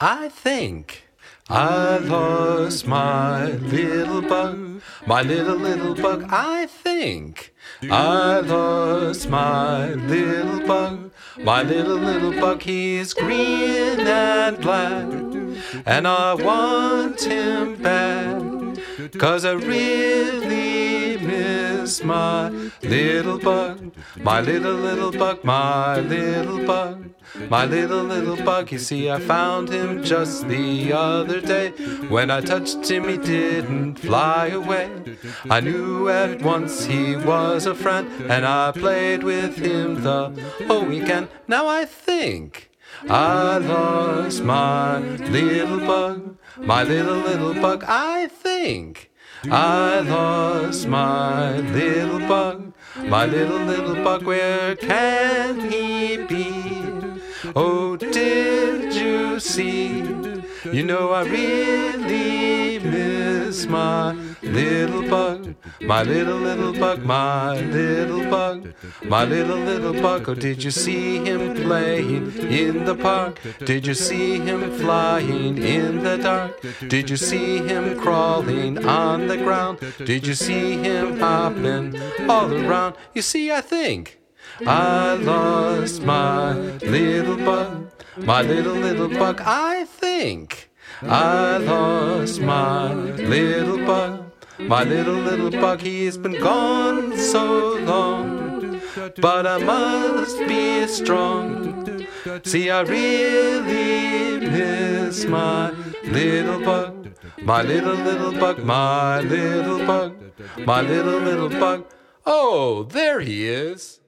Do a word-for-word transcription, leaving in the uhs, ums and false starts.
I think I lost my little bug, my little, little bug. I think I lost my little bug, my little, little bug. He's green and black, and I want him bad, 'cause I really miss my little bug, my little, little bug, my little bug, my little, little bug. You see, I found him just the other day. When I touched him, he didn't fly away. I knew at once he was a friend, and I played with him the whole weekend. Now I think I lost my little bug, my little, little bug. I think I lost my little bug, my little, little bug. Where can he be? Oh, did you see? You know I really miss my little bug, my little, little bug, my little bug, my little, little bug. Oh, did you see him playing in the park? Did you see him flying in the dark? Did you see him crawling on the ground? Did you see him hopping all around? You see, I think I lost my little bug, my little, little bug. I think I lost my little bug, my little, little bug. He's been gone so long, but I must be strong. See, I really miss my little bug, my little, little bug, my little bug, my little, little bug. Oh, there he is.